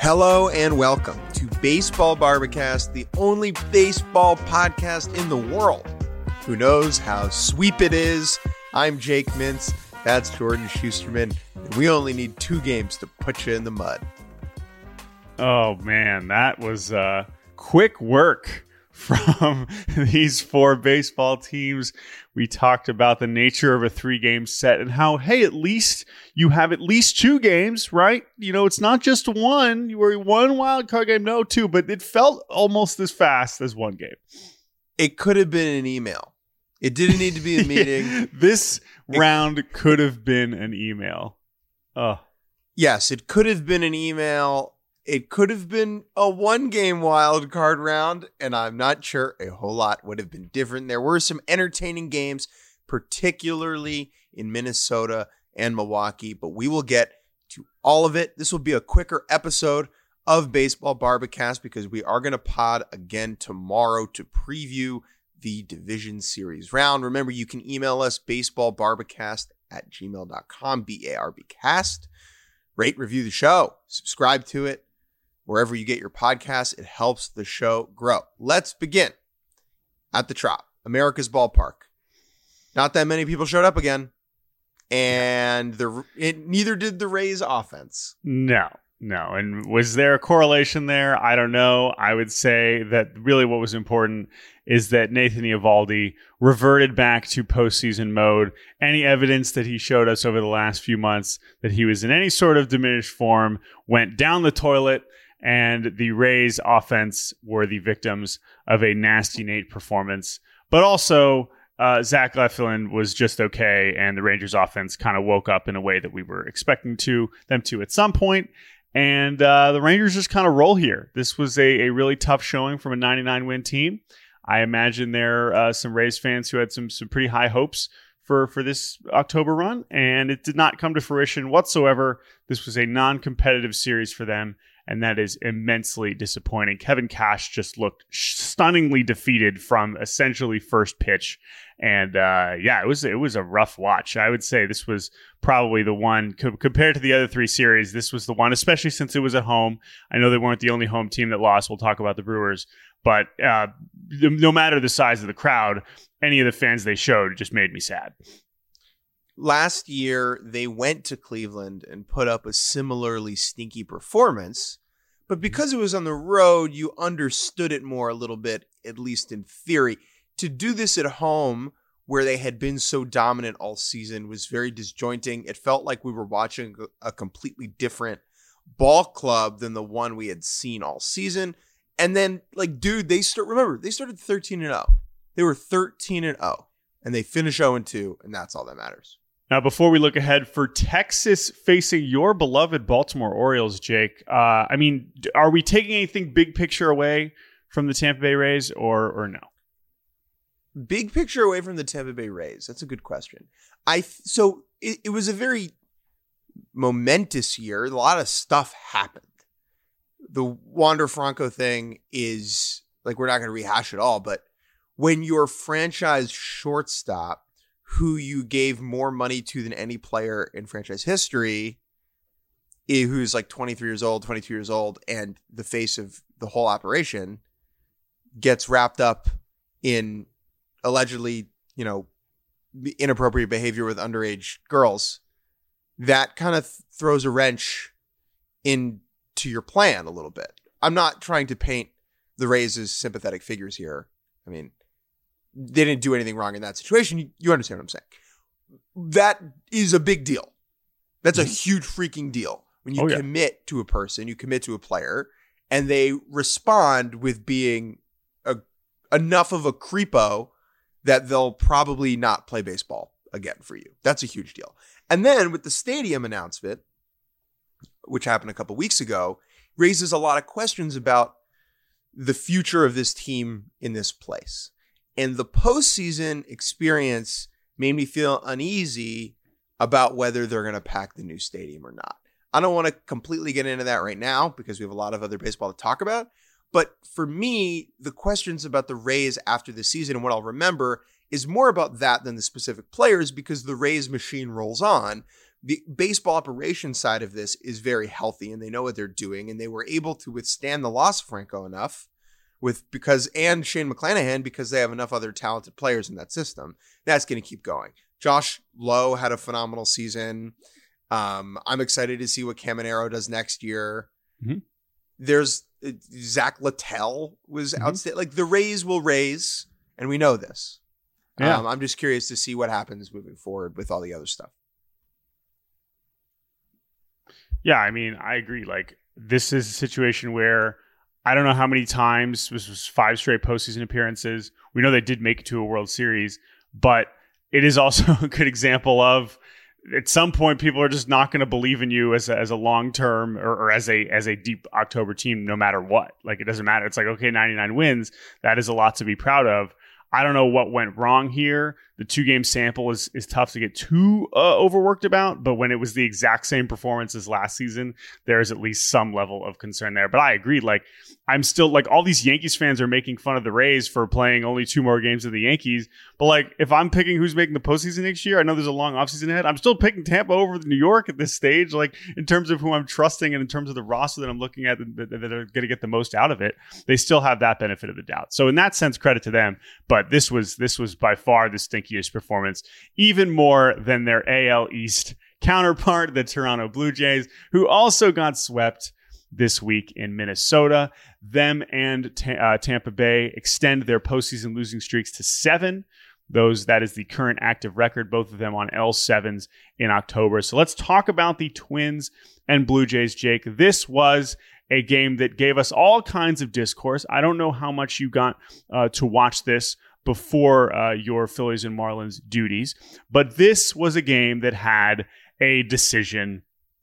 Hello and welcome to Baseball Barbacast, the only baseball podcast in the world who knows how sweep it is. I'm Jake Mintz, that's Jordan Schusterman, and we only need 2 games to put you in the mud. Oh man, that was quick work from these 4 baseball teams. We talked about the nature of a 3-game set and how, hey, at least you have at least 2 games, right? You know, it's not just one. You were 1 wild card game, no 2, but it felt almost as fast as 1 game. It could have been an email. It didn't need to be a meeting. This round could have been an email. Yes, it could have been an email. It could have been a 1-game wild card round, and I'm not sure a whole lot would have been different. There were some entertaining games, particularly in Minnesota and Milwaukee, but we will get to all of it. This will be a quicker episode of Baseball Barbacast because we are going to pod again tomorrow to preview the Division Series round. Remember, you can email us baseballbarbacast@gmail.com, BARBcast. Rate, review the show, subscribe to it. Wherever you get your podcasts, it helps the show grow. Let's begin at the Trop, America's Ballpark. Not that many people showed up again, and neither did the Rays offense. No. And was there a correlation there? I don't know. I would say that really what was important is that Nathan Eovaldi reverted back to postseason mode. Any evidence that he showed us over the last few months that he was in any sort of diminished form went down the toilet, and the Rays offense were the victims of a nasty Nate performance. But also, Zach Eflin was just okay, and the Rangers offense kind of woke up in a way that we were expecting them to at some point. And the Rangers just kind of roll here. This was a really tough showing from a 99-win team. I imagine there are some Rays fans who had some pretty high hopes for this October run, and it did not come to fruition whatsoever. This was a non-competitive series for them, and that is immensely disappointing. Kevin Cash just looked stunningly defeated from essentially first pitch. And it was a rough watch. I would say this was probably the one, compared to the other 3 series, this was the one, especially since it was at home. I know they weren't the only home team that lost. We'll talk about the Brewers. But no matter the size of the crowd, any of the fans they showed just made me sad. Last year, they went to Cleveland and put up a similarly stinky performance. But because it was on the road, you understood it more a little bit, at least in theory. To do this at home, where they had been so dominant all season, was very disjointing. It felt like we were watching a completely different ball club than the one we had seen all season. And then, they started 13-0. They were 13-0, and they finished 0-2, and that's all that matters. Now, before we look ahead for Texas facing your beloved Baltimore Orioles, Jake, are we taking anything big picture away from the Tampa Bay Rays or no? Big picture away from the Tampa Bay Rays? That's a good question. So it was a very momentous year. A lot of stuff happened. The Wander Franco thing is, we're not going to rehash it all, but when your franchise shortstop, who you gave more money to than any player in franchise history, who's 23 years old, 22 years old, and the face of the whole operation, gets wrapped up in allegedly, inappropriate behavior with underage girls, that kind of throws a wrench into your plan a little bit. I'm not trying to paint the Rays as sympathetic figures here. I mean, they didn't do anything wrong in that situation. You understand what I'm saying? That is a big deal. That's a huge freaking deal. When you commit to a person, you commit to a player, and they respond with being enough of a creepo that they'll probably not play baseball again for you. That's a huge deal. And then with the stadium announcement, which happened a couple weeks ago, raises a lot of questions about the future of this team in this place. And the postseason experience made me feel uneasy about whether they're going to pack the new stadium or not. I don't want to completely get into that right now because we have a lot of other baseball to talk about. But for me, the questions about the Rays after the season and what I'll remember is more about that than the specific players, because the Rays machine rolls on. the baseball operations side of this is very healthy and they know what they're doing, and they were able to withstand the loss of Franco enough and Shane McClanahan because they have enough other talented players in that system. That's going to keep going. Josh Lowe had a phenomenal season. I'm excited to see what Caminero does next year. Mm-hmm. There's Zach Littell was outstanding. Like, the Rays will raise, and we know this. Yeah. I'm just curious to see what happens moving forward with all the other stuff. Yeah, I mean, I agree. Like, this is a situation where I don't know how many times, this was 5 straight postseason appearances. We know they did make it to a World Series, but it is also a good example of, at some point, people are just not going to believe in you as a long-term or as a deep October team, no matter what. Like, it doesn't matter. It's like, okay, 99 wins. That is a lot to be proud of. I don't know what went wrong here. The 2-game sample is tough to get too overworked about, but when it was the exact same performance as last season, there is at least some level of concern there. But I agree. Like, I'm still, like, all these Yankees fans are making fun of the Rays for playing only 2 more games than the Yankees. But, like, if I'm picking who's making the postseason next year, I know there's a long offseason ahead. I'm still picking Tampa over New York at this stage, like, in terms of who I'm trusting and in terms of the roster that I'm looking at that are going to get the most out of it. They still have that benefit of the doubt. So in that sense, credit to them. But this was by far the stinkiest performance, even more than their AL East counterpart, the Toronto Blue Jays, who also got swept this week in Minnesota. Them and Tampa Bay extend their postseason losing streaks to 7. That is the current active record, both of them on L7s in October. So let's talk about the Twins and Blue Jays, Jake. This was a game that gave us all kinds of discourse. I don't know how much you got to watch this before your Phillies and Marlins duties, but this was a game that had a decision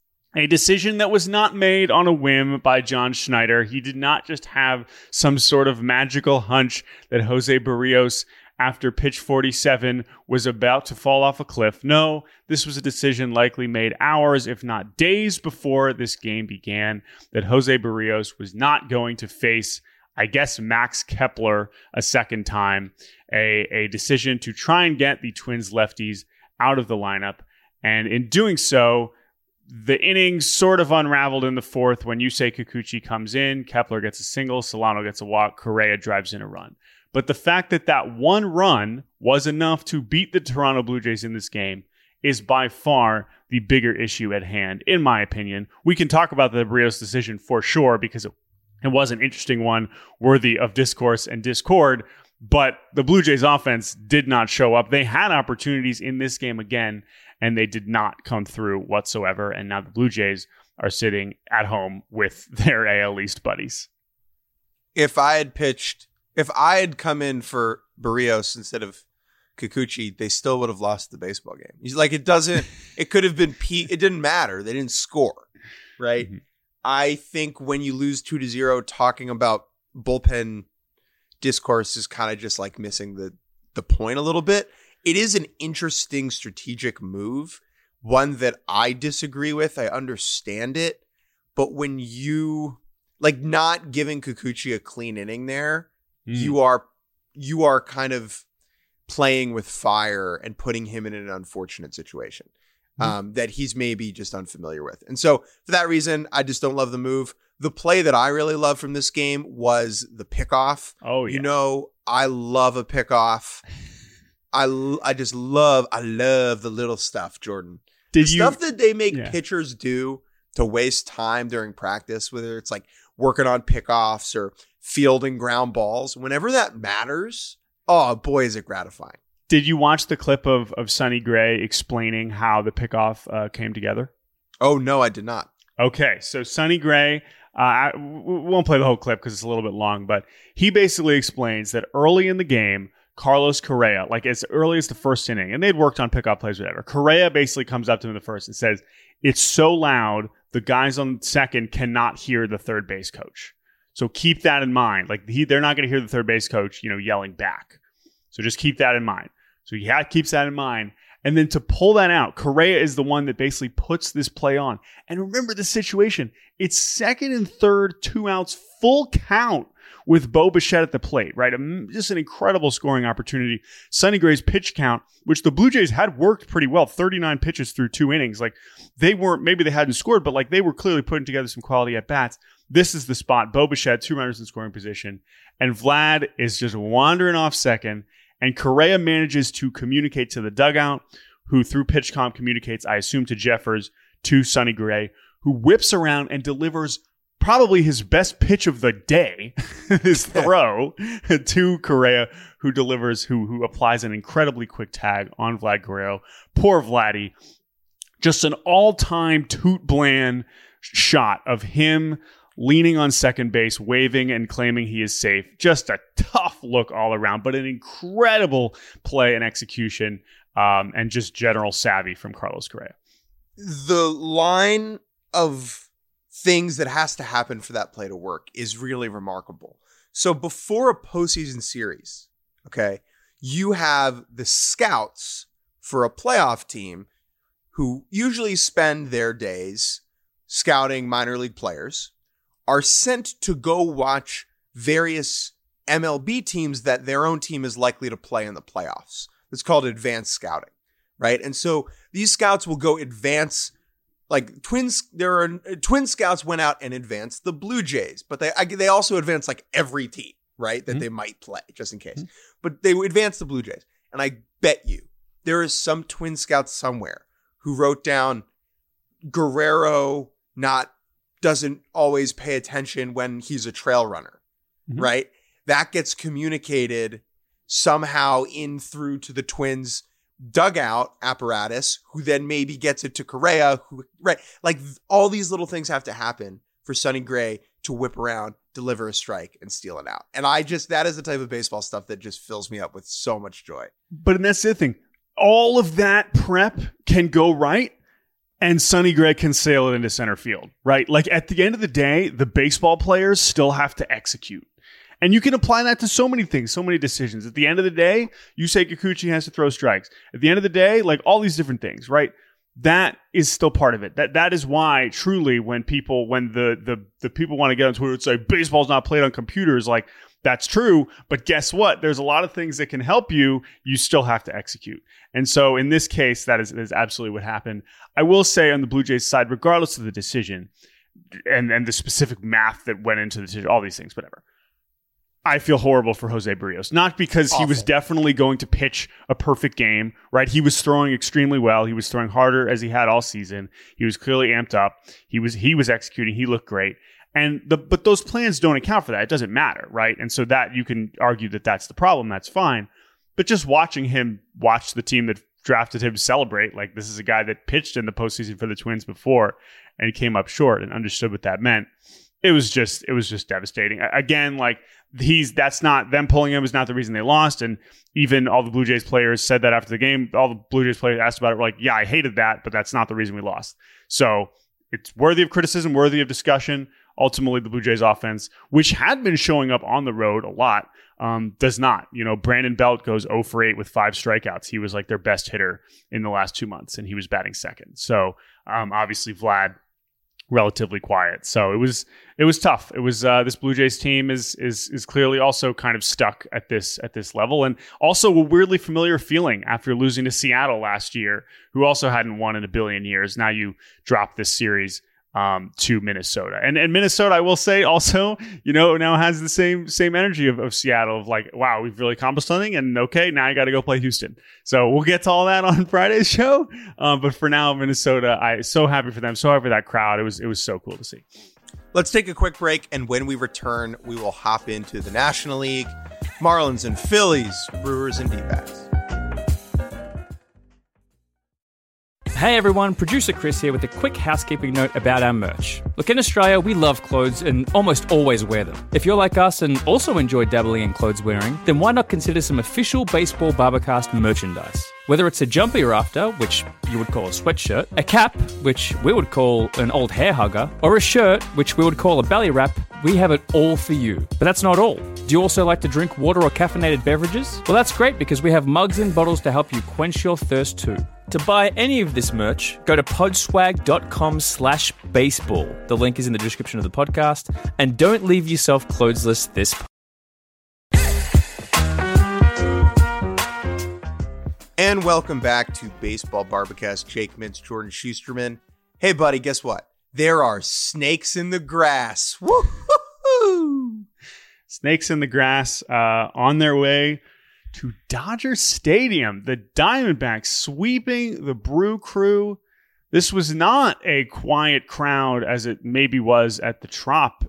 that was not made on a whim by John Schneider. He did not just have some sort of magical hunch that Jose Barrios, after pitch 47, was about to fall off a cliff. No, this was a decision likely made hours, if not days, before this game began, that Jose Barrios was not going to face, I guess, Max Kepler a second time. A decision to try and get the Twins lefties out of the lineup. And in doing so, the innings sort of unraveled in the 4th when Yusei Kikuchi comes in, Kepler gets a single, Solano gets a walk, Correa drives in a run. But the fact that one run was enough to beat the Toronto Blue Jays in this game is by far the bigger issue at hand, in my opinion. We can talk about the Barrios decision for sure, because it was an interesting one, worthy of discourse and discord, but the Blue Jays offense did not show up. They had opportunities in this game again, and they did not come through whatsoever. And now the Blue Jays are sitting at home with their AL East buddies. If I had come in for Barrios instead of Kikuchi, they still would have lost the baseball game. Like, it could have been it didn't matter. They didn't score, right? Mm-hmm. I think when you lose 2-0, talking about bullpen discourse is kind of just like missing the point a little bit. It is an interesting strategic move, one that I disagree with. I understand it, but when you, like, not giving Kikuchi a clean inning there, you are kind of playing with fire and putting him in an unfortunate situation that he's maybe just unfamiliar with. And so for that reason, I just don't love the move. The play that I really love from this game was the pickoff. Oh, yeah. You know, I love a pickoff. I love the little stuff, Jordan. Stuff that they make pitchers do to waste time during practice, whether it's like working on pickoffs or fielding ground balls, whenever that matters, oh boy, is it gratifying. Did you watch the clip of Sonny Gray explaining how the pickoff came together? Oh, no, I did not. Okay, so Sonny Gray, we won't play the whole clip because it's a little bit long, but he basically explains that early in the game, Carlos Correa, like as early as the first inning, and they'd worked on pickoff plays, whatever. Correa basically comes up to him in the first and says, "It's so loud, the guys on second cannot hear the third base coach. So keep that in mind. Like they're not going to hear the third base coach, yelling back. So just keep that in mind." So he keeps that in mind. And then to pull that out, Correa is the one that basically puts this play on. And remember the situation. It's second and third, 2 outs, full count with Bo Bichette at the plate, right? Just an incredible scoring opportunity. Sonny Gray's pitch count, which the Blue Jays had worked pretty well, 39 pitches through 2 innings. Like they weren't, maybe they hadn't scored, but like they were clearly putting together some quality at bats. This is the spot. Bo Bichette, 2 runners in scoring position. And Vlad is just wandering off second. And Correa manages to communicate to the dugout, who through PitchCom communicates, I assume, to Jeffers, to Sonny Gray, who whips around and delivers probably his best pitch of the day, his throw to Correa, who applies an incredibly quick tag on Vlad Guerrero. Poor Vladdy. Just an all-time Toot Bland shot of him leaning on second base, waving and claiming he is safe. Just a tough look all around, but an incredible play and execution, and just general savvy from Carlos Correa. The line of things that has to happen for that play to work is really remarkable. So before a postseason series, okay, you have the scouts for a playoff team who usually spend their days scouting minor league players, are sent to go watch various MLB teams that their own team is likely to play in the playoffs. It's called advanced scouting, right? And so these scouts will go advance, like twin scouts went out and advanced the Blue Jays, but they also advanced like every team, right? That they might play just in case. But they advanced the Blue Jays. And I bet you there is some twin scout somewhere who wrote down Guerrero doesn't always pay attention when he's a trail runner, right? That gets communicated somehow in through to the Twins dugout apparatus, who then maybe gets it to Correa, right? Like all these little things have to happen for Sonny Gray to whip around, deliver a strike, and steal it out. And that is the type of baseball stuff that just fills me up with so much joy. But that's the thing. All of that prep can go right, and Sonny Gray can sail it into center field, right? Like at the end of the day, the baseball players still have to execute. And you can apply that to so many things, so many decisions. At the end of the day, you say Kikuchi has to throw strikes. At the end of the day, like all these different things, right? That is still part of it. That is why truly when the people want to get on Twitter and say baseball's not played on computers, like that's true, but guess what? There's a lot of things that can help you. You still have to execute. And so in this case, that is absolutely what happened. I will say on the Blue Jays side, regardless of the decision and the specific math that went into the decision, all these things, whatever, I feel horrible for Jose Barrios. Not because he was definitely going to pitch a perfect game, right? He was throwing extremely well. He was throwing harder as he had all season. He was clearly amped up. He was executing. He looked great. But those plans don't account for that. It doesn't matter, right? And so that you can argue that that's the problem. That's fine. But just watching him watch the team that drafted him celebrate, like this is a guy that pitched in the postseason for the Twins before and he came up short and understood what that meant. It was just devastating. Again, like that's not them pulling him is not the reason they lost. And even all the Blue Jays players said that after the game. All the Blue Jays players asked about it, were like, yeah, I hated that, but that's not the reason we lost. So it's worthy of criticism, worthy of discussion. Ultimately, the Blue Jays offense, which had been showing up on the road a lot, does not. You know, Brandon Belt goes 0 for 8 with 5 strikeouts. He was like their best hitter in the last 2 months, and he was batting second. So obviously Vlad relatively quiet. So it was tough. It was this Blue Jays team is clearly also kind of stuck at this level, and also a weirdly familiar feeling after losing to Seattle last year, who also hadn't won in a billion years. Now you drop this series to Minnesota. And Minnesota, I will say also, now has the same energy of Seattle, of like, wow, we've really accomplished something, and okay, now you got to go play Houston. So we'll get to all that on Friday's show. But for now, Minnesota, I'm so happy for them, so happy for that crowd. It was so cool to see. Let's take a quick break, and when we return, we will hop into the National League, Marlins and Phillies, Brewers and D-backs. Hey everyone, producer Chris here with a quick housekeeping note about our merch. Look, in Australia, we love clothes and almost always wear them. If you're like us and also enjoy dabbling in clothes wearing, then why not consider some official Baseball Barbercast merchandise? Whether it's a jumper you're after, which you would call a sweatshirt, a cap, which we would call an old hair hugger, or a shirt, which we would call a belly wrap, we have it all for you. But that's not all. Do you also like to drink water or caffeinated beverages? Well, that's great because we have mugs and bottles to help you quench your thirst too. To buy any of this merch, go to podswag.com/baseball. The link is in the description of the podcast. And don't leave yourself clothesless this. And welcome back to Baseball Barbacast. Jake Mintz, Jordan Schusterman. Hey, buddy, guess what? There are snakes in the grass. Woo-hoo-hoo! Snakes in the grass on their way to Dodger Stadium. The Diamondbacks sweeping the Brew Crew. This was not a quiet crowd as it maybe was at the Trop.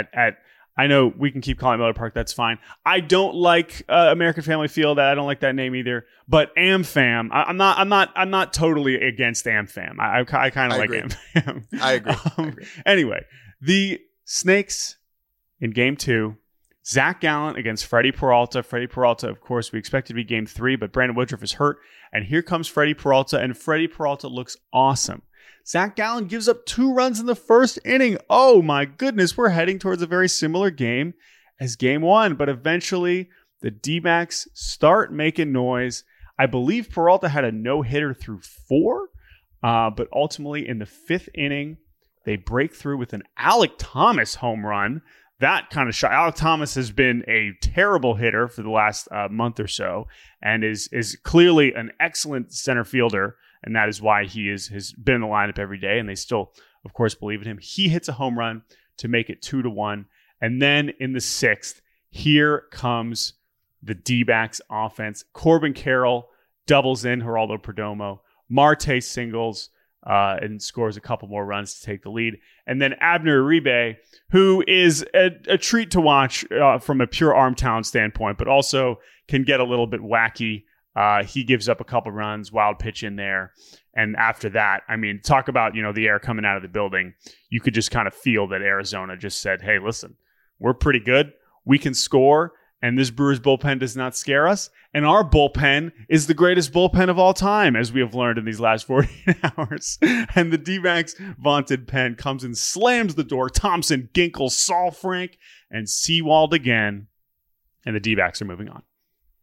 I know we can keep calling it Miller Park. That's fine. I don't like American Family Field. I don't like that name either. But AmFam, I'm not totally against AmFam. I kind of like agree. AmFam. I agree. Anyway, the Snakes in Game 2. Zach Gallen against Freddie Peralta. Freddie Peralta, of course, we expect to be Game 3, but Brandon Woodruff is hurt. And here comes Freddie Peralta, and Freddie Peralta looks awesome. Zach Gallen gives up 2 runs in the first inning. Oh my goodness, we're heading towards a very similar game as Game 1. But eventually, the D-backs start making noise. I believe Peralta had a no-hitter through 4, but ultimately in the 5th inning, they break through with an Alek Thomas home run. That kind of shot. Alek Thomas has been a terrible hitter for the last month or so and is clearly an excellent center fielder, and that is why he has been in the lineup every day, and they still, of course, believe in him. He hits a home run to make it 2-1, and then in the 6th, here comes the D-backs offense. Corbin Carroll doubles in Geraldo Perdomo. Marte singles and scores a couple more runs to take the lead. And then Abner Uribe, who is a treat to watch from a pure arm talent standpoint, but also can get a little bit wacky. He gives up a couple runs, wild pitch in there. And after that, I mean, talk about, the air coming out of the building. You could just kind of feel that Arizona just said, hey, listen, we're pretty good. We can score. And this Brewers bullpen does not scare us. And our bullpen is the greatest bullpen of all time, as we have learned in these last 48 hours. And the D-backs vaunted pen comes and slams the door. Thompson, Ginkel, Saalfrank, and Sewald again. And the D-backs are moving on.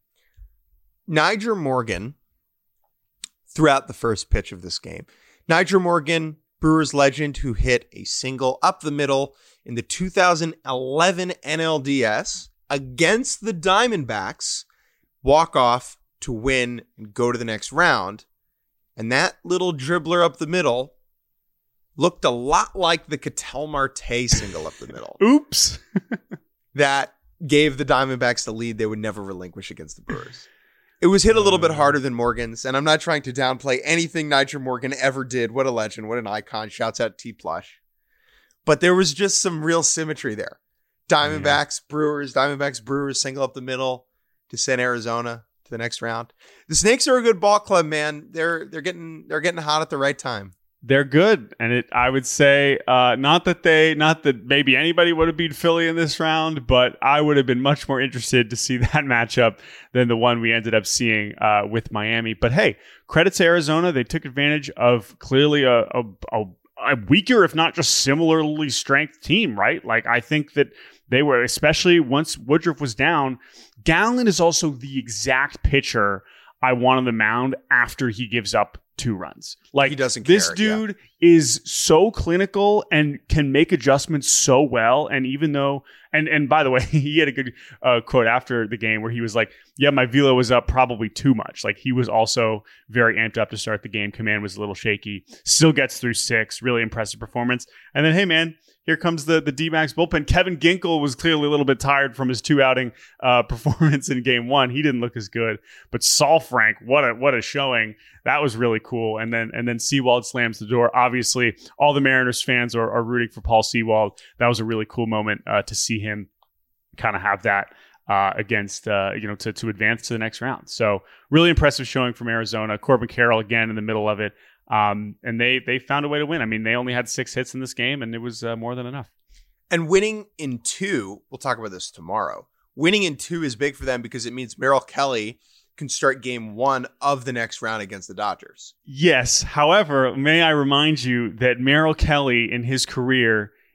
Nyjer Morgan, throughout the first pitch of this game. Nyjer Morgan, Brewers legend, who hit a single up the middle in the 2011 NLDS against the Diamondbacks, walk off to win and go to the next round. And that little dribbler up the middle looked a lot like the Ketel Marte single up the middle. Oops. That gave the Diamondbacks the lead they would never relinquish against the Brewers. It was hit a little bit harder than Morgan's, and I'm not trying to downplay anything Nyjer Morgan ever did. What a legend. What an icon. Shouts out T-Plush. But there was just some real symmetry there. Diamondbacks, Brewers, Diamondbacks, Brewers, single up the middle to send Arizona to the next round. The Snakes are a good ball club, man. They're getting hot at the right time. They're good, and I would say not that maybe anybody would have beat Philly in this round, but I would have been much more interested to see that matchup than the one we ended up seeing with Miami. But hey, credit to Arizona; they took advantage of clearly a weaker, if not just similarly strength team, right? Like I think that they were, especially once Woodruff was down. Gallen is also the exact pitcher I want on the mound after he gives up 2 runs. Like, he doesn't this care, dude is so clinical and can make adjustments so well. And even though, and by the way, he had a good quote after the game where he was like, yeah, my velo was up probably too much. Like, he was also very amped up to start the game. Command was a little shaky. Still gets through 6. Really impressive performance. And then, hey, man, here comes the D-backs bullpen. Kevin Ginkel was clearly a little bit tired from his 2-outing performance in Game 1. He didn't look as good. But Saalfrank, what a showing. That was really cool. And then Sewald slams the door. Obviously, all the Mariners fans are rooting for Paul Sewald. That was a really cool moment to see him kind of have that against, to advance to the next round. So really impressive showing from Arizona. Corbin Carroll again in the middle of it. And they found a way to win. I mean, they only had 6 hits in this game, and it was more than enough. And winning in 2, we'll talk about this tomorrow. Winning in 2 is big for them because it means Merrill Kelly can start Game 1 of the next round against the Dodgers. Yes. However, may I remind you that Merrill Kelly in his career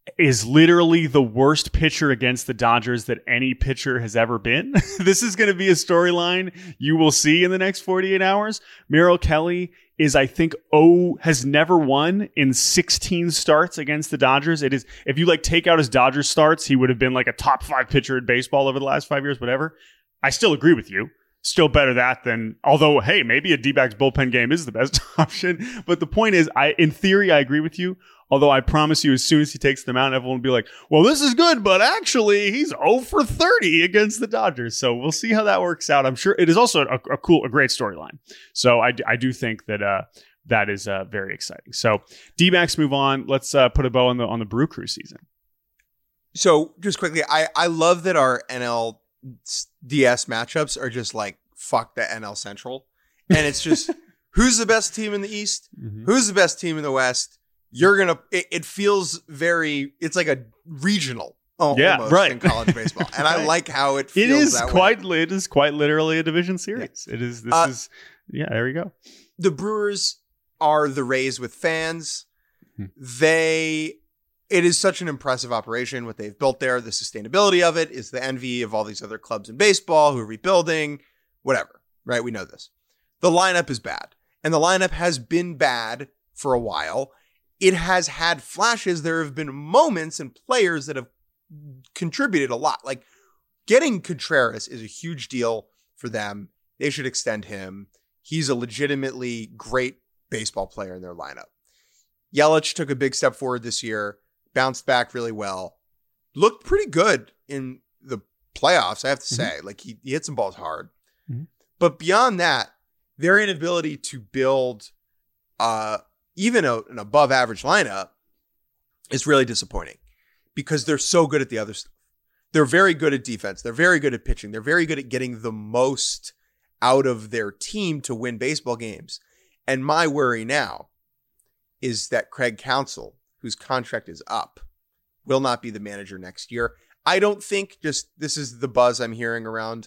is literally the worst pitcher against the Dodgers that any pitcher has ever been. This is going to be a storyline you will see in the next 48 hours. Merrill Kelly is, I think, has never won in 16 starts against the Dodgers. It is, if you take out his Dodgers starts, he would have been like a top 5 pitcher in baseball over the last 5 years, whatever. I still agree with you. Still better that than, although, hey, maybe a D-backs bullpen game is the best option. But the point is, in theory, I agree with you. Although I promise you, as soon as he takes them out, everyone will be like, well, this is good, but actually he's 0 for 30 against the Dodgers. So we'll see how that works out. I'm sure it is also a great storyline. So I do think that that is very exciting. So D-backs move on. Let's put a bow on the Brew Crew season. So just quickly, I love that our NLDS matchups are just like, fuck the NL Central. And it's just, who's the best team in the East? Mm-hmm. Who's the best team in the West? It feels it's like a regional almost right. in college baseball. And I like how it feels. It is quite literally a division series. Yeah. There we go. The Brewers are the Rays with fans. Mm-hmm. It is such an impressive operation, what they've built there. The sustainability of it is the envy of all these other clubs in baseball who are rebuilding, whatever, right? We know this. The lineup is bad. And the lineup has been bad for a while. It has had flashes. There have been moments and players that have contributed a lot. Like getting Contreras is a huge deal for them. They should extend him. He's a legitimately great baseball player in their lineup. Yelich took a big step forward this year, bounced back really well, looked pretty good in the playoffs, I have to say. Like he hit some balls hard. Mm-hmm. But beyond that, their inability to build even an above average lineup is really disappointing because they're so good at the other stuff. They're very good at defense. They're very good at pitching. They're very good at getting the most out of their team to win baseball games. And my worry now is that Craig Counsell, whose contract is up, will not be the manager next year. I don't think, this is the buzz I'm hearing around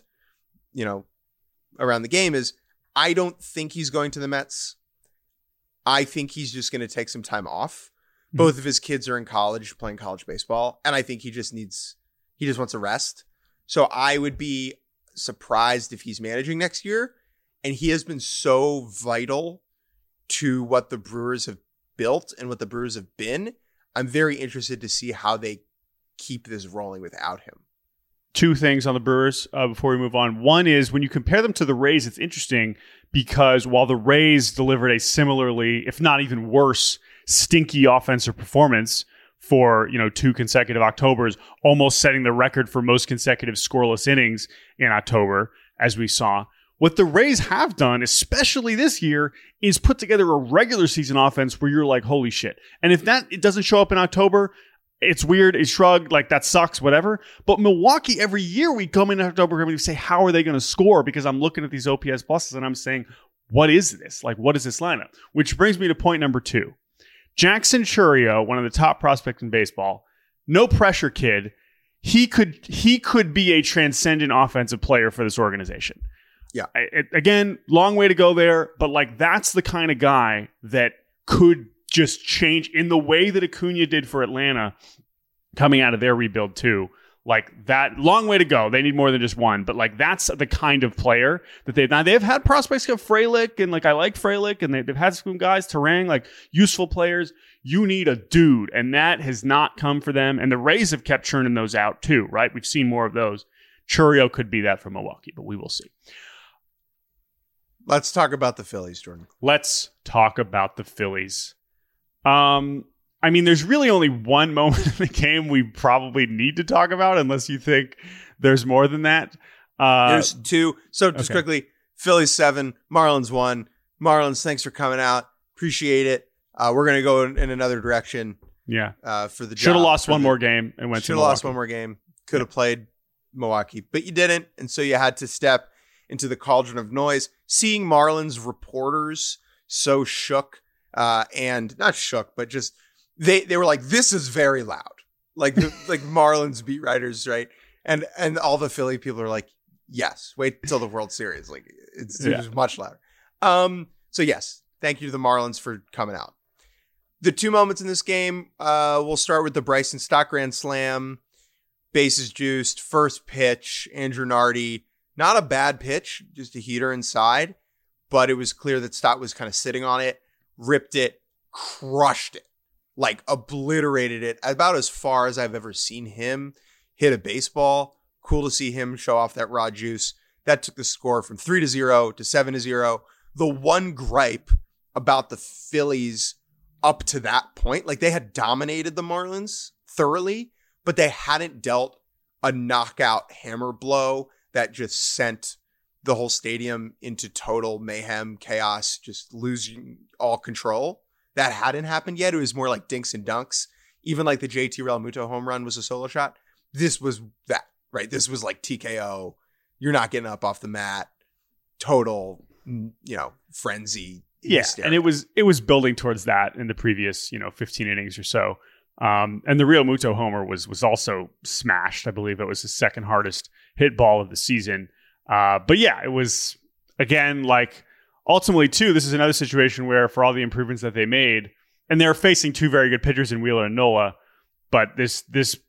the game, is I don't think he's going to the Mets. I think he's just going to take some time off. Mm-hmm. Both of his kids are in college playing college baseball, and I think he just wants a rest. So I would be surprised if he's managing next year. And he has been so vital to what the Brewers have built and what the Brewers have been. I'm very interested to see how they keep this rolling without him. Two things on the Brewers before we move on. One is when you compare them to the Rays, it's interesting because while the Rays delivered a similarly, if not even worse, stinky offensive performance for 2 consecutive Octobers, almost setting the record for most consecutive scoreless innings in October, as we saw. What the Rays have done, especially this year, is put together a regular season offense where you're like, holy shit. And if it doesn't show up in October, it's weird, it's shrugged, like that sucks, whatever. But Milwaukee, every year we come in October and we say, how are they going to score? Because I'm looking at these OPS pluses and I'm saying, what is this? Like, what is this lineup? Which brings me to point number 2. Jackson Chourio, one of the top prospects in baseball, no pressure kid. He could be a transcendent offensive player for this organization. Yeah. Again, long way to go there, but that's the kind of guy that could just change in the way that Acuna did for Atlanta coming out of their rebuild too. Like that, long way to go. They need more than just one, but that's the kind of player that they've had prospects of Frelick, and I like Frelick, and they've had some guys, Terang, useful players. You need a dude, and that has not come for them. And the Rays have kept churning those out too, right? We've seen more of those. Chourio could be that for Milwaukee, but we will see. Let's talk about the Phillies, Jordan. Let's talk about the Phillies. There's really only one moment in the game we probably need to talk about, unless you think there's more than that. There's 2. So just quickly, Phillies 7, Marlins 1. Marlins, thanks for coming out. Appreciate it. We're going to go in another direction. Yeah. For the job. Should have lost one more game and went to Milwaukee. Should have lost one more game. Could have played Milwaukee, but you didn't. And so you had to step into the cauldron of noise. Seeing Marlins reporters so shook, and not shook, but just they were like, this is very loud. Like Marlins beat writers, right? And all the Philly people are like, yes, wait till the World Series. Like it's much louder. So yes, thank you to the Marlins for coming out. The two moments in this game, we'll start with the Bryson Stott grand slam. Bases juiced, first pitch, Andrew Nardi. Not a bad pitch, just a heater inside. But it was clear that Stott was kind of sitting on it, ripped it, crushed it, like obliterated it. About as far as I've ever seen him hit a baseball. Cool to see him show off that raw juice. That took the score from 3-0 to 7-0. The one gripe about the Phillies up to that point, like they had dominated the Marlins thoroughly, but they hadn't dealt a knockout hammer blow that just sent the whole stadium into total mayhem, chaos, just losing all control. That hadn't happened yet. It was more like dinks and dunks. Even like the JT Realmuto home run was a solo shot. This was that, right? This was like TKO. You're not getting up off the mat. Total, frenzy. Yeah, hysteria. and it was building towards that in the previous, 15 innings or so. And the Realmuto homer was also smashed. I believe it was the second hardest hit ball of the season. But yeah, it was, again, like ultimately too, this is another situation where for all the improvements that they made, and they're facing two very good pitchers in Wheeler and Nola, but this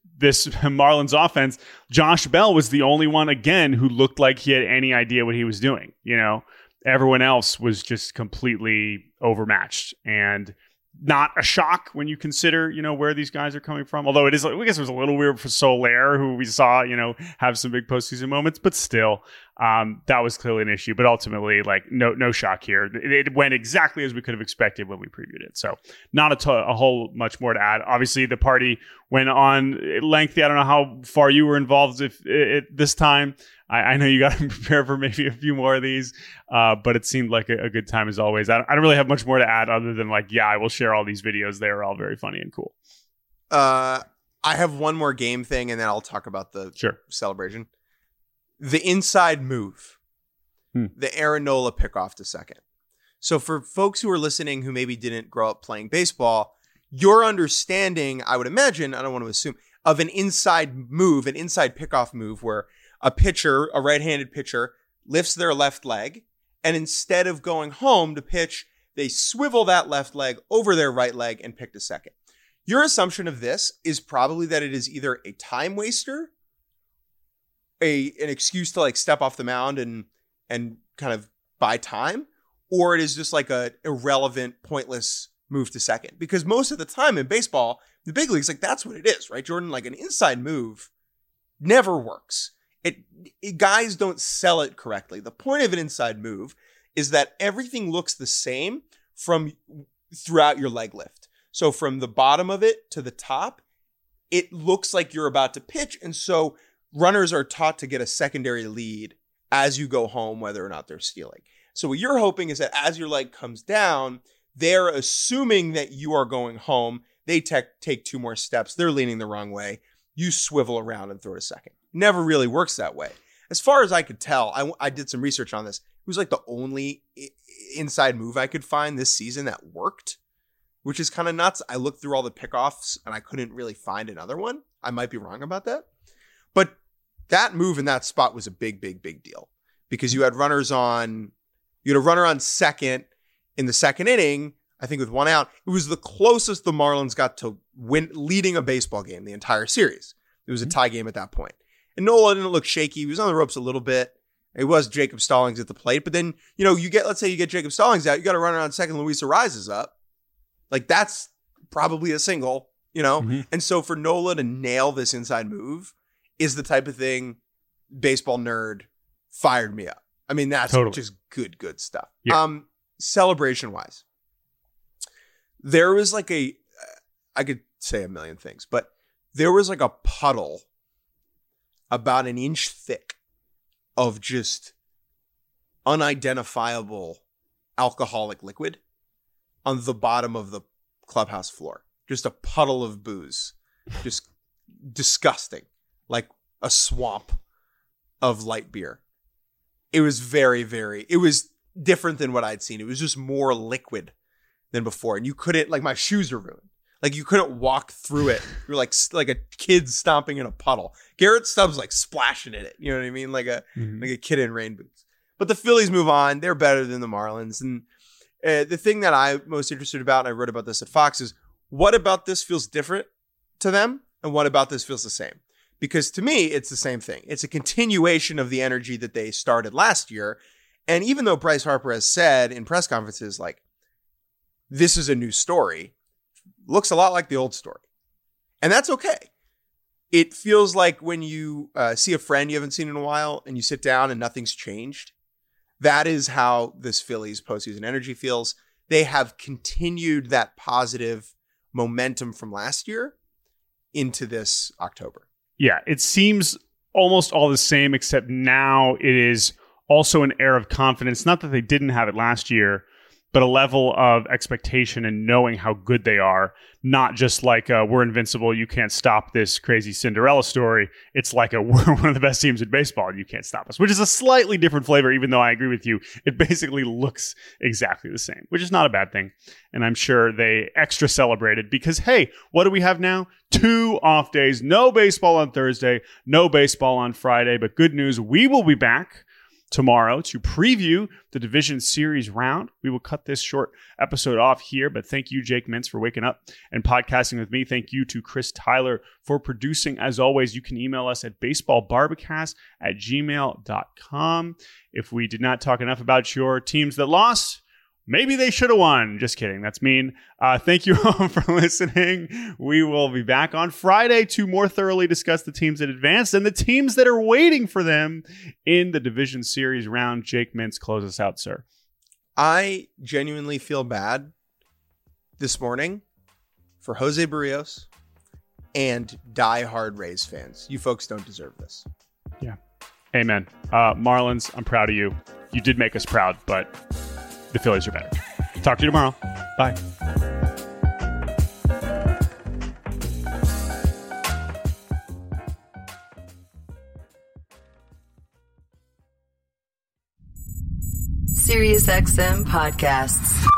Marlins offense, Josh Bell was the only one again who looked like he had any idea what he was doing. Everyone else was just completely overmatched, and not a shock when you consider, where these guys are coming from. Although it is, I guess it was a little weird for Soler, who we saw, have some big postseason moments, but still, that was clearly an issue. But ultimately, like no shock here. It went exactly as we could have expected when we previewed it. So not a whole much more to add. Obviously, the party went on lengthy. I don't know how far you were involved this time. I know you got to prepare for maybe a few more of these, but it seemed like a good time as always. I don't really have much more to add other than I will share all these videos. They are all very funny and cool. I have one more game thing, and then I'll talk about the celebration. The inside move, the Aaron Nola pickoff to second. So for folks who are listening who maybe didn't grow up playing baseball, your understanding, I would imagine, I don't want to assume, of an inside move, an inside pickoff move where a pitcher, a right-handed pitcher, lifts their left leg, and instead of going home to pitch, they swivel that left leg over their right leg and pick to second. Your assumption of this is probably that it is either a time waster, an excuse to step off the mound and kind of buy time, or it is just like a irrelevant, pointless move to second. Because most of the time in baseball, the big leagues, that's what it is, right, Jordan? Like an inside move never works. Guys don't sell it correctly. The point of an inside move is that everything looks the same from throughout your leg lift. So from the bottom of it to the top, it looks like you're about to pitch. And so runners are taught to get a secondary lead as you go home, whether or not they're stealing. So what you're hoping is that as your leg comes down, they're assuming that you are going home. They take two more steps. They're leaning the wrong way. You swivel around and throw to second. Never really works that way. As far as I could tell, I did some research on this. It was the only inside move I could find this season that worked, which is kind of nuts. I looked through all the pickoffs and I couldn't really find another one. I might be wrong about that. But that move in that spot was a big, big, big deal because you had a runner on second in the second inning, I think with one out. It was the closest the Marlins got to leading a baseball game the entire series. It was a tie game at that point. And Nola didn't look shaky. He was on the ropes a little bit. It was Jacob Stallings at the plate. But then, let's say you get Jacob Stallings out, you got to run around second, Luis Arraez is up. That's probably a single, Mm-hmm. And so for Nola to nail this inside move is the type of thing baseball nerd fired me up. I mean, that's totally just good stuff. Yeah. Celebration wise, there was I could say a million things, but there was a puddle about an inch thick of just unidentifiable alcoholic liquid on the bottom of the clubhouse floor. Just a puddle of booze. Just disgusting. Like a swamp of light beer. It was it was different than what I'd seen. It was just more liquid than before. And you couldn't, my shoes are ruined. You couldn't walk through it. You're like a kid stomping in a puddle. Garrett Stubbs splashing in it. You know what I mean? Like a kid in rain boots. But the Phillies move on. They're better than the Marlins. And The thing that I'm most interested about, and I wrote about this at Fox, is what about this feels different to them, and what about this feels the same? Because to me, it's the same thing. It's a continuation of the energy that they started last year. And even though Bryce Harper has said in press conferences, like, this is a new story, looks a lot like the old story. And that's okay. It feels like when you see a friend you haven't seen in a while and you sit down and nothing's changed. That is how this Phillies postseason energy feels. They have continued that positive momentum from last year into this October. Yeah, it seems almost all the same, except now it is also an air of confidence. Not that they didn't have it last year, but a level of expectation and knowing how good they are. Not just like we're invincible, you can't stop this crazy Cinderella story. It's like we're one of the best teams in baseball and you can't stop us, which is a slightly different flavor, even though I agree with you. It basically looks exactly the same, which is not a bad thing. And I'm sure they extra celebrated because, hey, what do we have now? 2 off days. No baseball on Thursday, no baseball on Friday. But good news, we will be back tomorrow to preview the division series round. We will cut this short episode off here, but thank you, Jake Mintz, for waking up and podcasting with me. Thank you to Chris Tyler for producing. As always, you can email us at baseballbarbacast@gmail.com. If we did not talk enough about your teams that lost, maybe they should have won. Just kidding. That's mean. Thank you all for listening. We will be back on Friday to more thoroughly discuss the teams that advanced and the teams that are waiting for them in the division series round. Jake Mintz, close us out, sir. I genuinely feel bad this morning for Jose Barrios and diehard Rays fans. You folks don't deserve this. Yeah. Amen. Marlins, I'm proud of you. You did make us proud, but the Phillies are better. Talk to you tomorrow. Bye. SiriusXM Podcasts.